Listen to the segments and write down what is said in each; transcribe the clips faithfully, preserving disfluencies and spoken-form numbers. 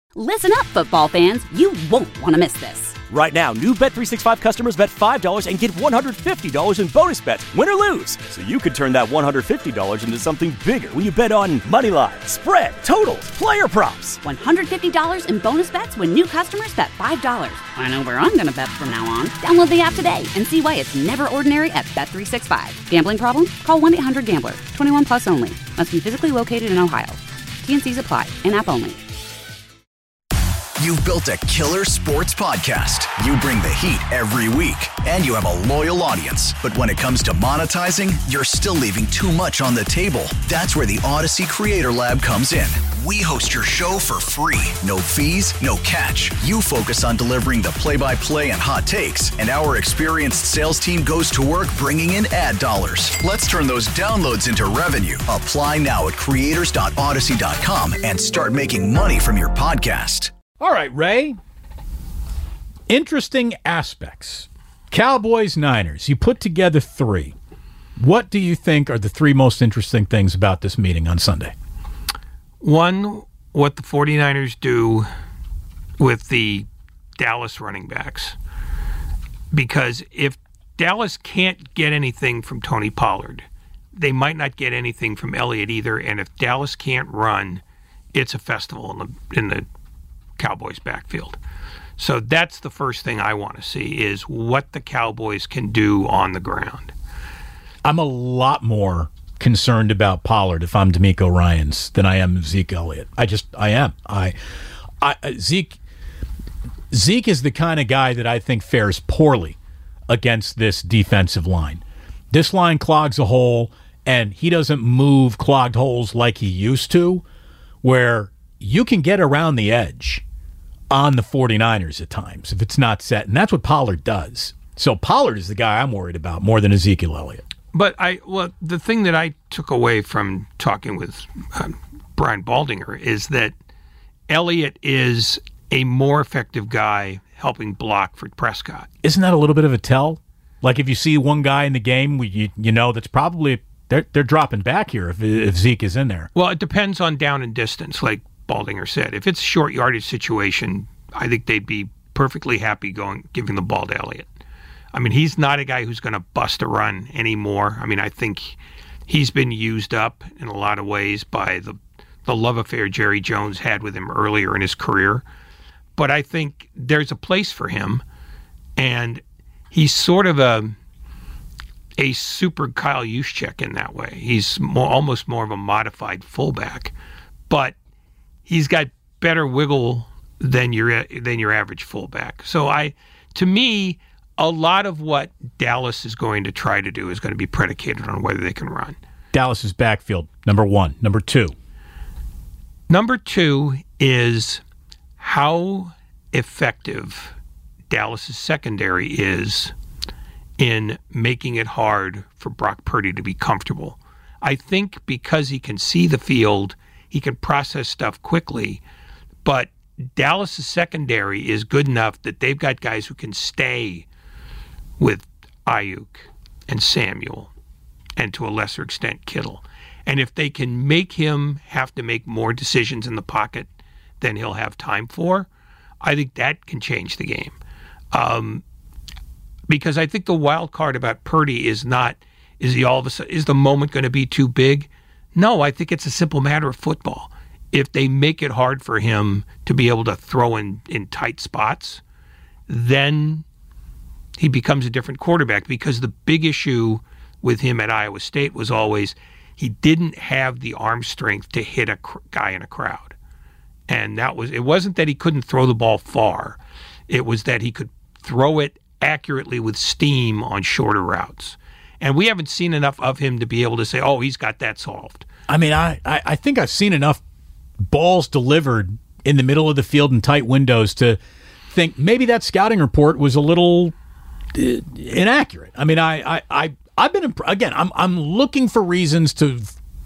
Listen up, football fans. You won't want to miss this. Right now, new Bet three sixty-five customers bet five dollars and get one hundred fifty dollars in bonus bets, win or lose. So you could turn that one hundred fifty dollars into something bigger when you bet on money line, spread, totals, player props. one hundred fifty dollars in bonus bets when new customers bet five dollars. I know where I'm going to bet from now on. Download the app today and see why it's never ordinary at Bet three sixty-five. Gambling problem? Call one eight hundred gambler. twenty-one plus only. Must be physically located in Ohio. T N Cs apply. In-app only. You've built a killer sports podcast. You bring the heat every week, and you have a loyal audience. But when it comes to monetizing, you're still leaving too much on the table. That's where the Odyssey Creator Lab comes in. We host your show for free. No fees, no catch. You focus on delivering the play-by-play and hot takes, and our experienced sales team goes to work bringing in ad dollars. Let's turn those downloads into revenue. Apply now at creators dot odyssey dot com and start making money from your podcast. All right, Ray. Interesting aspects. Cowboys, Niners. You put together three. What do you think are the three most interesting things about this meeting on Sunday? One, what the 49ers do with the Dallas running backs. Because if Dallas can't get anything from Tony Pollard, they might not get anything from Elliott either. And if Dallas can't run, it's a festival in the in the Cowboys backfield. So that's the first thing I want to see is what the Cowboys can do on the ground. I'm a lot more concerned about Pollard if I'm D'Amico Ryans than I am Zeke Elliott. I just I am. I, I Zeke Zeke is the kind of guy that I think fares poorly against this defensive line. This line clogs a hole, and he doesn't move clogged holes like he used to, where you can get around the edge on the 49ers at times if it's not set, and that's what Pollard does. So Pollard is the guy I'm worried about more than Ezekiel Elliott. But I, well, the thing that I took away from talking with um, Brian Baldinger is that Elliott is a more effective guy helping block for Prescott. Isn't that a little bit of a tell? Like if you see one guy in the game, you you know that's probably they're they're dropping back here if if Zeke is in there. Well, it depends on down and distance, like Baldinger said. If it's a short yardage situation, I think they'd be perfectly happy going giving the ball to Elliott. I mean, he's not a guy who's going to bust a run anymore. I mean, I think he's been used up in a lot of ways by the the love affair Jerry Jones had with him earlier in his career. But I think there's a place for him, and he's sort of a a super Kyle Juszczyk in that way. He's more, almost more of a modified fullback, but he's got better wiggle than your than your average fullback. So I, to me, a lot of what Dallas is going to try to do is going to be predicated on whether they can run. Dallas's backfield, number one. Number two. Number two is how effective Dallas's secondary is in making it hard for Brock Purdy to be comfortable. I think because he can see the field, he can process stuff quickly, but Dallas's secondary is good enough that they've got guys who can stay with Ayuk and Samuel and to a lesser extent Kittle. And if they can make him have to make more decisions in the pocket than he'll have time for, I think that can change the game. Um, because I think the wild card about Purdy is not, is he all of a sudden, is the moment going to be too big? No, I think it's a simple matter of football. If they make it hard for him to be able to throw in, in tight spots, then he becomes a different quarterback, because the big issue with him at Iowa State was always he didn't have the arm strength to hit a cr- guy in a crowd. And that was, it wasn't that he couldn't throw the ball far. It was that he could throw it accurately with steam on shorter routes. And we haven't seen enough of him to be able to say, oh, he's got that solved. I mean, I, I, I think I've seen enough balls delivered in the middle of the field in tight windows to think maybe that scouting report was a little uh, inaccurate. I mean, I, I, I, I've been, imp- again, I'm I'm looking for reasons to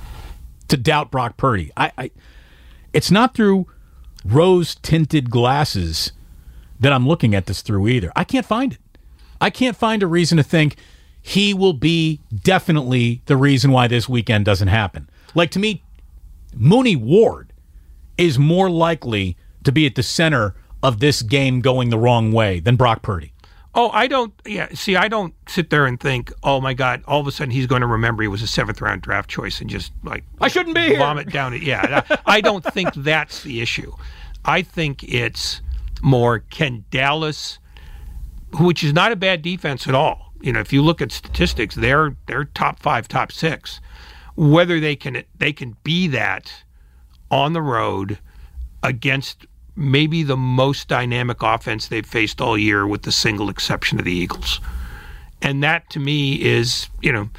to doubt Brock Purdy. I, I It's not through rose-tinted glasses that I'm looking at this through either. I can't find it. I can't find a reason to think he will be definitely the reason why this weekend doesn't happen. Like, to me, Mooney Ward is more likely to be at the center of this game going the wrong way than Brock Purdy. Oh, I don't, yeah, see, I don't sit there and think, oh my God, all of a sudden he's going to remember he was a seventh round draft choice and just like, I shouldn't be here. Vomit down it. Yeah, I, I don't think that's the issue. I think it's more, can Dallas, which is not a bad defense at all. You know, if you look at statistics, they're they're top five, top six. Whether they can they can be that on the road against maybe the most dynamic offense they've faced all year, with the single exception of the Eagles. And that, to me, is, you know,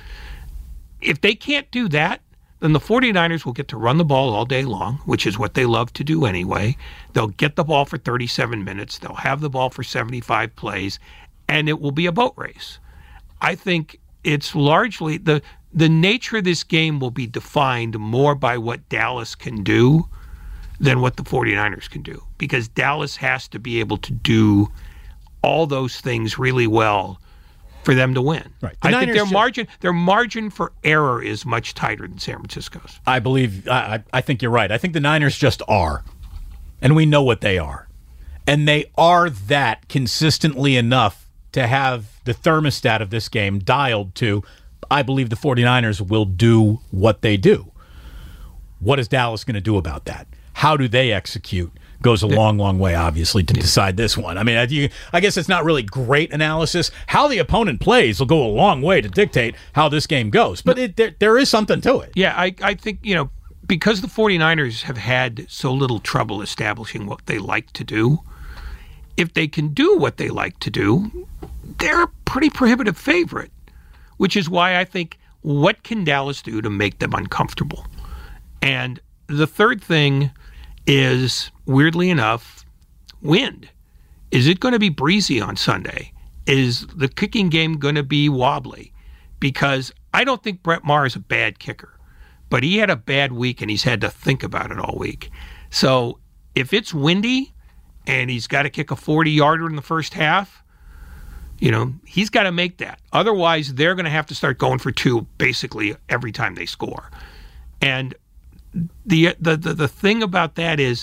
if they can't do that, then the 49ers will get to run the ball all day long, which is what they love to do anyway. They'll get the ball for thirty-seven minutes. They'll have the ball for seventy-five plays, and it will be a boat race. I think it's largely the the nature of this game will be defined more by what Dallas can do than what the 49ers can do, because Dallas has to be able to do all those things really well for them to win. Right. I think their just, margin their margin for error is much tighter than San Francisco's. I believe I, I think you're right. I think the Niners just are, and we know what they are, and they are that consistently enough to have the thermostat of this game dialed to, I believe the 49ers will do what they do. What is Dallas going to do about that? How do they execute? Goes a long, long way, obviously, to decide this one. I mean, I, you, I guess it's not really great analysis. How the opponent plays will go a long way to dictate how this game goes. But it, there, there is something to it. Yeah, I, I think, you know, because the 49ers have had so little trouble establishing what they like to do, if they can do what they like to do, they're a pretty prohibitive favorite, which is why I think, what can Dallas do to make them uncomfortable? And the third thing is, weirdly enough, wind. Is it going to be breezy on Sunday? Is the kicking game going to be wobbly? Because I don't think Brett Maher is a bad kicker, but he had a bad week and he's had to think about it all week. So if it's windy and he's got to kick a forty-yarder in the first half, you know, he's got to make that. Otherwise, they're going to have to start going for two basically every time they score. And The, the the the thing about that is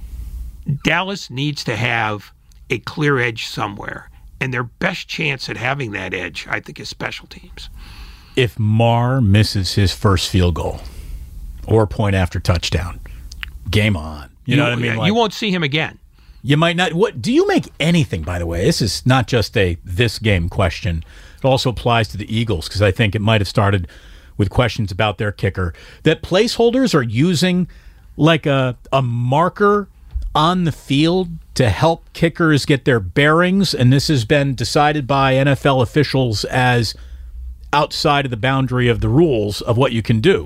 Dallas needs to have a clear edge somewhere, and their best chance at having that edge, I think, is special teams. If Maher misses his first field goal or point after touchdown, game on. You, you know what I mean? Like, you won't see him again. You might not. What do you make anything? By the way, this is not just a this game question. It also applies to the Eagles, because I think it might have started with questions about their kicker, that placeholders are using like a, a marker on the field to help kickers get their bearings, and this has been decided by N F L officials as outside of the boundary of the rules of what you can do.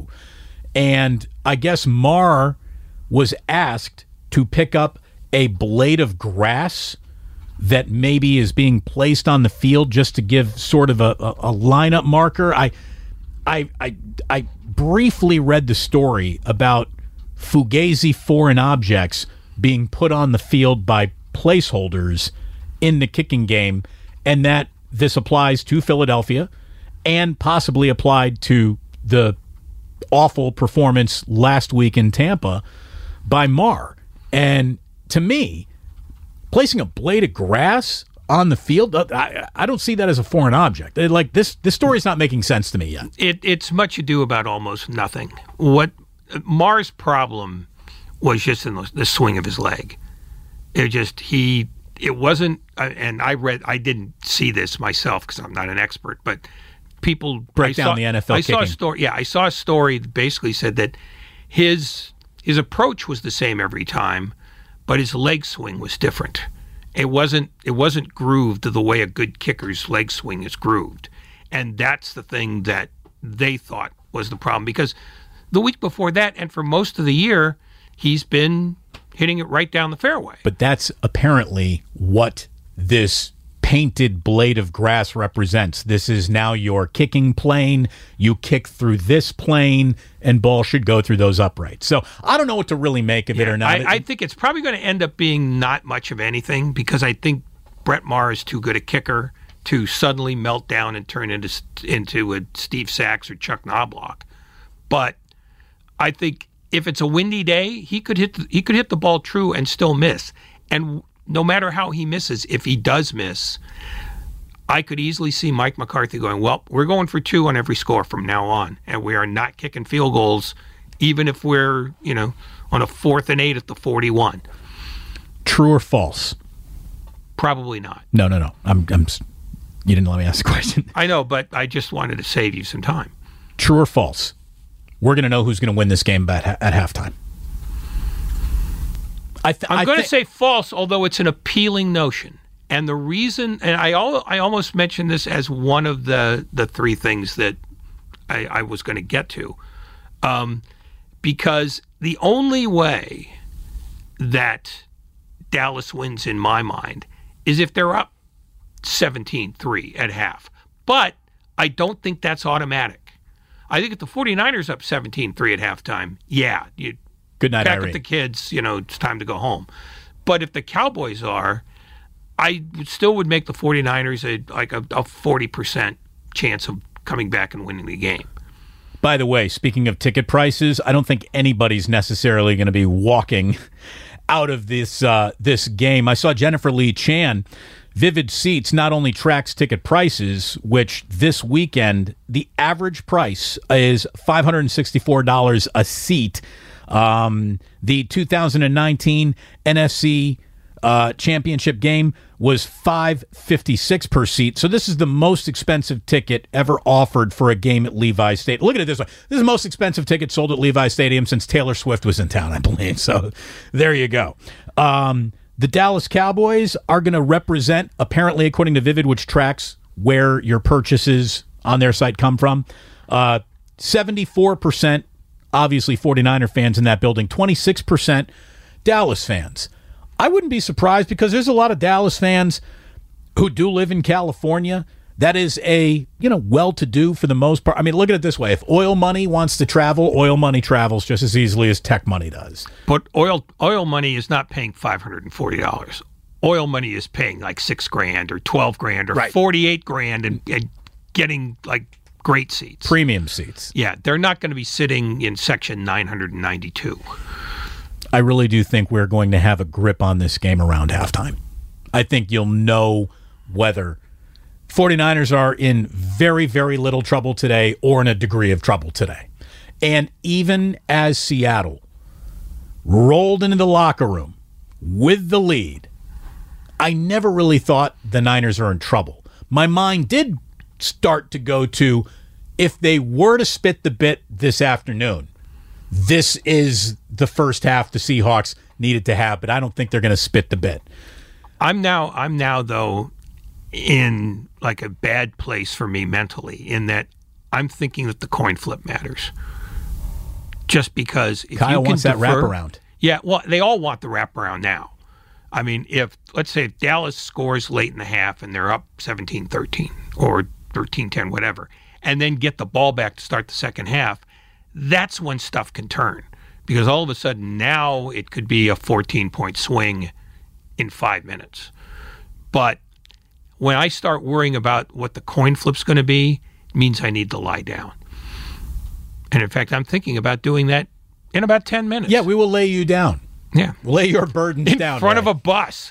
And I guess Maher was asked to pick up a blade of grass that maybe is being placed on the field just to give sort of a, a, a lineup marker. I I, I I briefly read the story about Fugazi foreign objects being put on the field by placeholders in the kicking game, and that this applies to Philadelphia and possibly applied to the awful performance last week in Tampa by Maher. And to me, placing a blade of grass on the field, I, I don't see that as a foreign object. Like this, this story's not making sense to me yet. It, it's much ado about almost nothing. What Maher's problem was just in the, the swing of his leg. It just he. It wasn't. And I read. I didn't see this myself because I'm not an expert. But people break I down saw, the N F L I kicking. saw a story. Yeah, I saw a story that basically said that his his approach was the same every time, but his leg swing was different. It wasn't it wasn't grooved the way a good kicker's leg swing is grooved. And that's the thing that they thought was the problem, because the week before that and for most of the year, he's been hitting it right down the fairway. But that's apparently what this painted blade of grass represents. This is now your kicking plane. You kick through this plane, and ball should go through those uprights. So I don't know what to really make of yeah, it or not. I, I think it's probably going to end up being not much of anything, because I think Brett Maher is too good a kicker to suddenly melt down and turn into into a Steve Sachs or Chuck Knobloch. But I think if it's a windy day, he could hit the, he could hit the ball true and still miss. And no matter how he misses, if he does miss, I could easily see Mike McCarthy going, well, we're going for two on every score from now on, and we are not kicking field goals, even if we're, you know, on a fourth and eight at the forty-one. True or false? Probably not. No, no, no. I'm, I'm. You didn't let me ask the question. I know, but I just wanted to save you some time. True or false? We're going to know who's going to win this game at, at halftime. I th- I'm I going to th- say false, although it's an appealing notion. And the reason, and I al- I almost mentioned this as one of the, the three things that I, I was going to get to, um, because the only way that Dallas wins in my mind is if they're up seventeen three at half. But I don't think that's automatic. I think if the 49ers up seventeen three at halftime, yeah, you Good night, pack Irene. up the kids, you know, it's time to go home. But if the Cowboys are, I still would make the 49ers a, like a, a forty percent chance of coming back and winning the game. By the way, speaking of ticket prices, I don't think anybody's necessarily going to be walking out of this uh, this game. I saw Jennifer Lee Chan. Vivid Seats not only tracks ticket prices, which this weekend, the average price is five hundred sixty-four dollars a seat. Um, the two thousand nineteen N F C uh, championship game was five hundred fifty-six dollars per seat. So this is the most expensive ticket ever offered for a game at Levi Stadium. Look at it this way. This is the most expensive ticket sold at Levi Stadium since Taylor Swift was in town, I believe. So there you go. Um, the Dallas Cowboys are going to represent, apparently, according to Vivid, which tracks where your purchases on their site come from, uh, seventy-four percent obviously 49er fans in that building, twenty-six percent Dallas fans. I wouldn't be surprised because there's a lot of Dallas fans who do live in California. That is a, you know, well-to-do for the most part. I mean, look at it this way. If oil money wants to travel, oil money travels just as easily as tech money does. But oil oil money is not paying five hundred forty dollars. Oil money is paying like six grand or twelve grand or Right. forty-eight grand and, and getting like great seats. Premium seats. Yeah, they're not going to be sitting in section nine hundred ninety-two. I really do think we're going to have a grip on this game around halftime. I think you'll know whether 49ers are in very, very little trouble today or in a degree of trouble today. And even as Seattle rolled into the locker room with the lead, I never really thought the Niners are in trouble. My mind did start to go to, if they were to spit the bit this afternoon, this is the first half the Seahawks needed to have, but I don't think they're going to spit the bit. I'm now, I'm now though, in like a bad place for me mentally, in that I'm thinking that the coin flip matters. Just because if Kyle you can wants that defer- wraparound. Yeah, well, they all want the wraparound now. I mean, if, let's say, if Dallas scores late in the half and they're up seventeen thirteen or thirteen ten, whatever, and then get the ball back to start the second half, that's when stuff can turn. Because all of a sudden now it could be a fourteen-point swing in five minutes. But when I start worrying about what the coin flip's going to be, it means I need to lie down. And in fact, I'm thinking about doing that in about ten minutes. Yeah, we will lay you down. Yeah. Lay your burdens In down. front Ray. of a bus.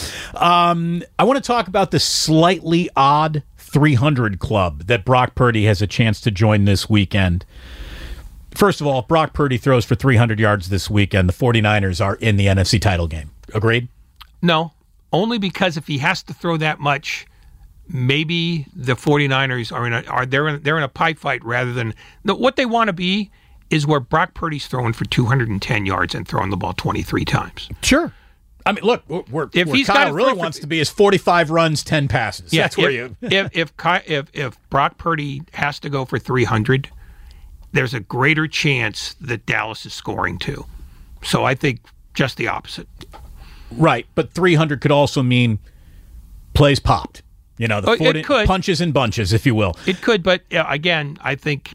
um, I want to talk about the slightly odd three hundred club that Brock Purdy has a chance to join this weekend. First of all, if Brock Purdy throws for three hundred yards this weekend, the 49ers are in the N F C title game. Agreed? No, only because if he has to throw that much, maybe the 49ers are in a are they're in, they're in a pipe fight rather than no, what they want to be is where Brock Purdy's throwing for two hundred ten yards and throwing the ball twenty-three times. Sure. I mean, look, we're, we're, If where he's Kyle gotta really throw for- wants to be is forty-five runs, ten passes. Yeah, That's where if, you. if if Ky- if if Brock Purdy has to go for three hundred, there's a greater chance that Dallas is scoring too. So I think just the opposite. Right, but three hundred could also mean plays popped. You know, the Oh, it forty could. punches and bunches, if you will. It could, but uh, again, I think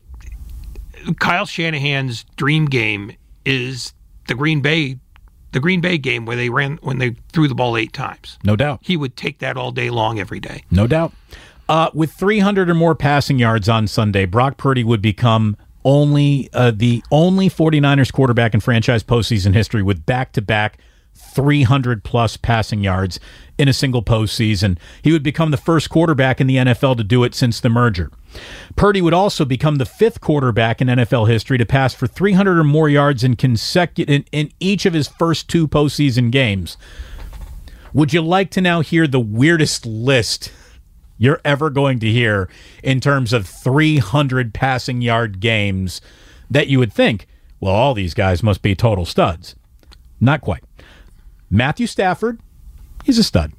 Kyle Shanahan's dream game is the Green Bay, the Green Bay game where they ran when they threw the ball eight times. No doubt. He would take that all day long, every day. No doubt. Uh, with three hundred or more passing yards on Sunday, Brock Purdy would become only uh, the only 49ers quarterback in franchise postseason history with back-to-back three hundred plus passing yards in a single postseason. He would become the first quarterback in the N F L to do it since the merger. Purdy would also become the fifth quarterback in N F L history to pass for three hundred or more yards in consecutive in, in each of his first two postseason games. Would you like to now hear the weirdest list you're ever going to hear in terms of three hundred passing yard games that you would think, well, all these guys must be total studs? Not quite. Matthew Stafford, he's a stud.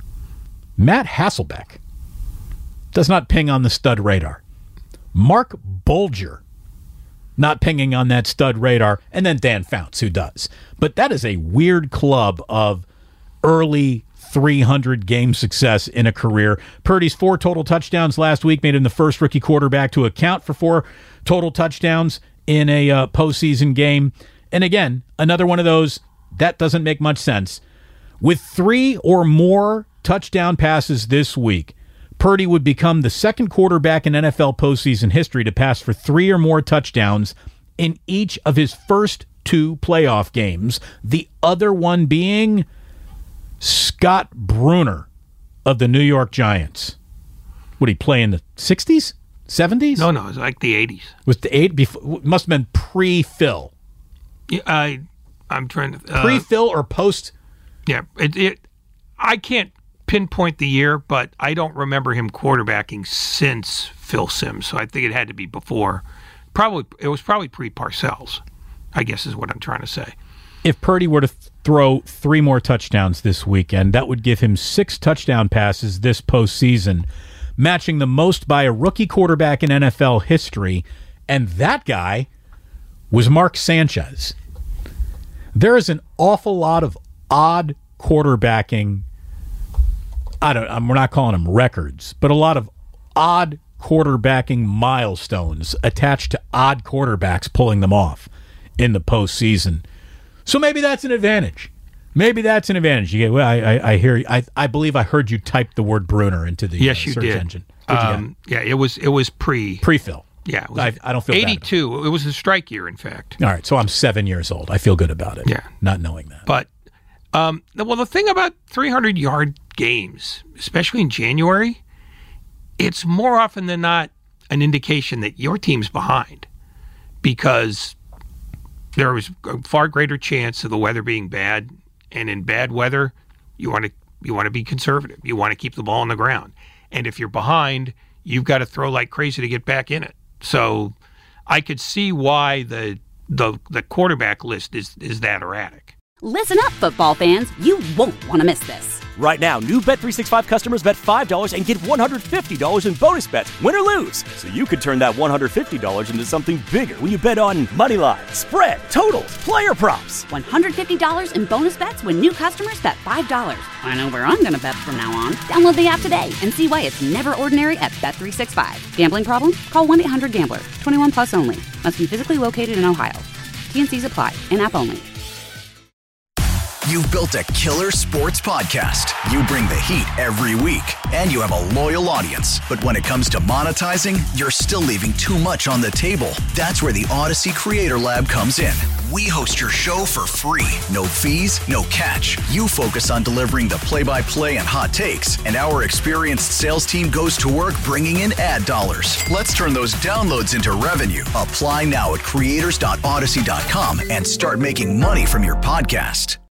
Matt Hasselbeck does not ping on the stud radar. Mark Bulger, not pinging on that stud radar. And then Dan Fouts, who does. But that is a weird club of early three hundred game success in a career. Purdy's four total touchdowns last week made him the first rookie quarterback to account for four total touchdowns in a uh, postseason game. And again, another one of those, that doesn't make much sense. With three or more touchdown passes this week, Purdy would become the second quarterback in N F L postseason history to pass for three or more touchdowns in each of his first two playoff games. The other one being Scott Brunner of the New York Giants. Would he play in the sixties? seventies? No, no, it was like the eighties. Was the eight before? Must have been pre-Phil. Yeah, I, I'm trying to... Uh, pre-Phil or post? Yeah, it, it. I can't pinpoint the year, but I don't remember him quarterbacking since Phil Simms, so I think it had to be before. Probably, it was probably pre-Parcells, I guess is what I'm trying to say. If Purdy were to th- throw three more touchdowns this weekend, that would give him six touchdown passes this postseason, matching the most by a rookie quarterback in N F L history, and that guy was Mark Sanchez. There is an awful lot of odd quarterbacking, I don't, I'm, we're not calling them records, but a lot of odd quarterbacking milestones attached to odd quarterbacks pulling them off in the postseason. So maybe that's an advantage. Maybe that's an advantage. You get, well, I, I, I hear. I, I believe I heard you type the word Brunner into the yes, uh, you search did. engine. Um, yeah, it was it was pre pre-Phil. Yeah, it was I, I don't feel eighty-two. bad about it. it was a strike year, in fact. All right, so I'm seven years old. I feel good about it. Yeah, not knowing that. But um, well, the thing about three hundred yard games, especially in January, it's more often than not an indication that your team's behind, because there was a far greater chance of the weather being bad, and in bad weather, you want to you want to be conservative. You want to keep the ball on the ground, and if you're behind, you've got to throw like crazy to get back in it. So, I could see why the the the quarterback list is is that erratic. Listen up, football fans. You won't want to miss this. Right now, new Bet three sixty-five customers bet five dollars and get one hundred fifty dollars in bonus bets, win or lose. So you could turn that one hundred fifty dollars into something bigger when you bet on money line, spread, totals, player props. one hundred fifty dollars in bonus bets when new customers bet five dollars. I know where I'm going to bet from now on. Download the app today and see why it's never ordinary at Bet three sixty-five. Gambling problem? Call one eight hundred gambler. twenty-one plus only. Must be physically located in Ohio. T N Cs apply. In-app only. You've built a killer sports podcast. You bring the heat every week, and you have a loyal audience. But when it comes to monetizing, you're still leaving too much on the table. That's where the Odyssey Creator Lab comes in. We host your show for free. No fees, no catch. You focus on delivering the play-by-play and hot takes, and our experienced sales team goes to work bringing in ad dollars. Let's turn those downloads into revenue. Apply now at creators dot odyssey dot com and start making money from your podcast.